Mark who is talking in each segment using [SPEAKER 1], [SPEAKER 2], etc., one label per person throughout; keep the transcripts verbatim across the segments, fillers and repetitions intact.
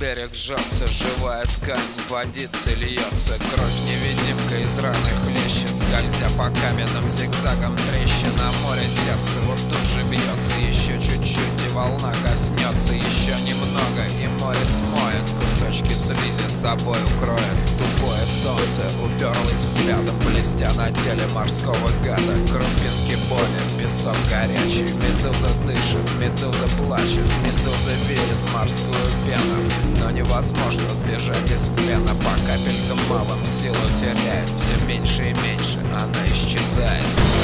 [SPEAKER 1] берег жжется, живая ткань водицы льется. Кровь невидимка из раны хлещет, скользя по каменным зигзагам трещина. Море сердце вот тут же бьется, еще чуть-чуть и волна коснется. Еще немного и море смоет, кусочки слизи с собой укроет. Тупое солнце уперлось взглядом, блестя на теле морского гада. Крупинки боли, песок горячий, медуза дышит, медуза плачет, медуза видит морскую пену. Но невозможно сбежать из плена, по капелькам малым силу теряет. Все меньше и меньше она исчезает.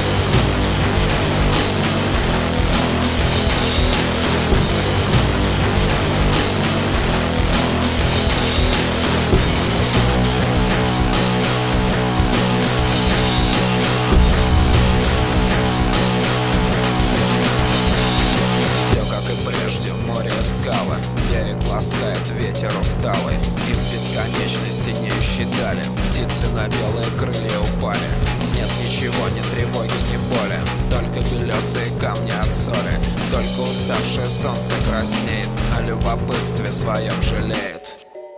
[SPEAKER 1] Скалы, берег ласкает ветер усталый, и в бесконечность синеющей дали птицы на белые крылья упали. Нет ничего, ни тревоги, ни боли, только белесые камни от соли. Только уставшее солнце краснеет, о любопытстве своем жалеет.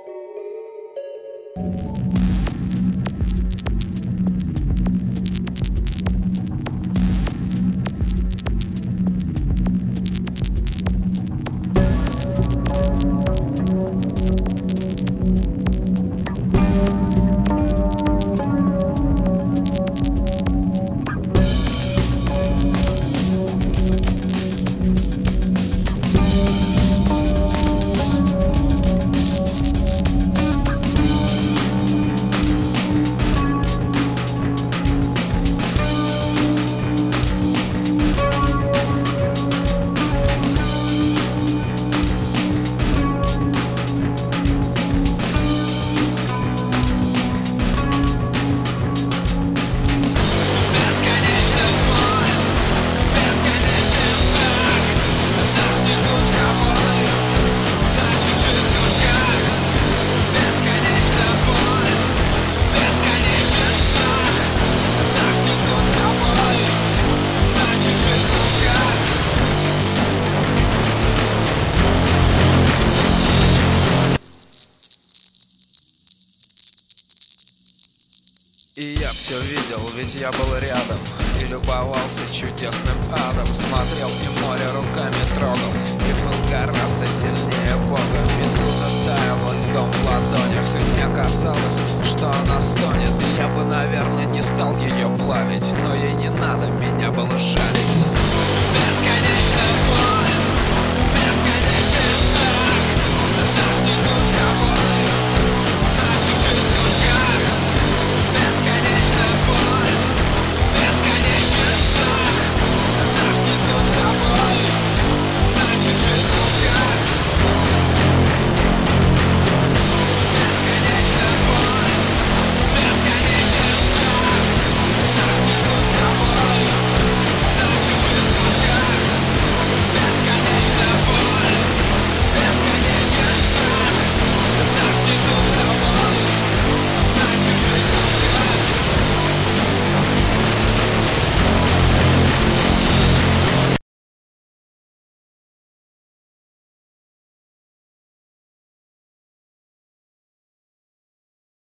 [SPEAKER 1] И я все видел, ведь я был рядом и любовался чудесным адом. Смотрел и море руками трогал, и был гораздо сильнее Бога. Медуза таяла льдом в ладонях, и мне казалось, что она стонет. Я бы, наверное, не стал ее плавить, но ей не надо меня было жалить. Бесконечно